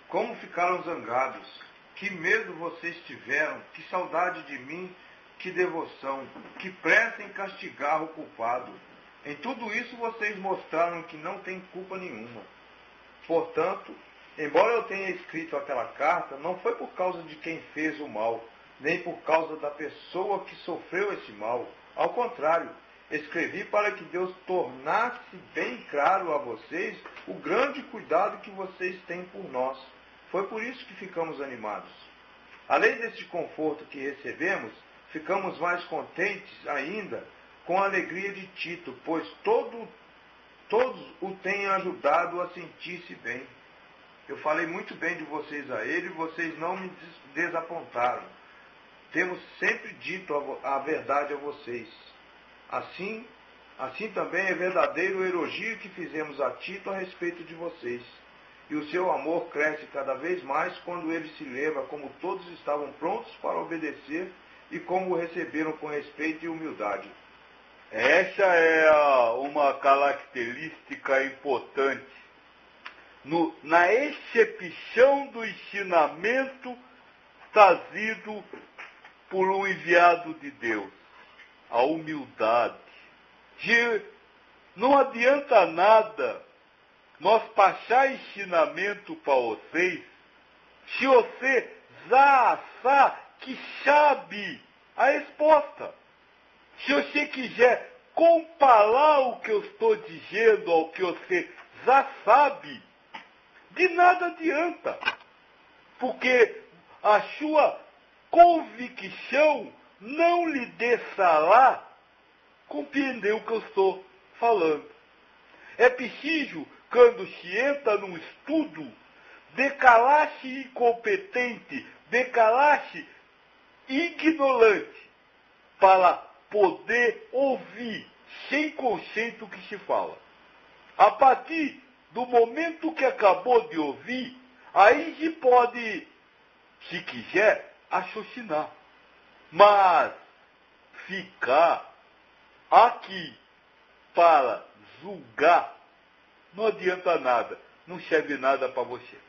Como ficaram zangados? Que medo vocês tiveram? Que saudade de mim? Que devoção? Que pressa em castigar o culpado? Em tudo isso vocês mostraram que não têm culpa nenhuma. Portanto, embora eu tenha escrito aquela carta, não foi por causa de quem fez o mal, nem por causa da pessoa que sofreu esse mal. Ao contrário, escrevi para que Deus tornasse bem claro a vocês o grande cuidado que vocês têm por nós. Foi por isso que ficamos animados. Além desse conforto que recebemos, ficamos mais contentes ainda com a alegria de Tito, pois todos o têm ajudado a sentir-se bem. Eu falei muito bem de vocês a ele e vocês não me desapontaram. Temos sempre dito a verdade a vocês. Assim também é verdadeiro o elogio que fizemos a Tito a respeito de vocês. E o seu amor cresce cada vez mais quando ele se lembra como todos estavam prontos para obedecer e como o receberam com respeito e humildade. Essa é uma característica importante na excepção do ensinamento trazido por um enviado de Deus, a humildade. Não adianta nada nós passar ensinamento para vocês se você já que sabe a resposta. Se você quiser comparar o que eu estou dizendo ao que você já sabe, de nada adianta. Porque a sua convicção não lhe deixará compreender o que eu estou falando. É preciso, quando se entra num estudo, declarar-se incompetente, declarar-se ignorante, para poder ouvir sem conceito o que se fala. A partir do momento que acabou de ouvir, aí se pode, se quiser, raciocinar. Mas ficar aqui para julgar não adianta nada, não serve nada para você.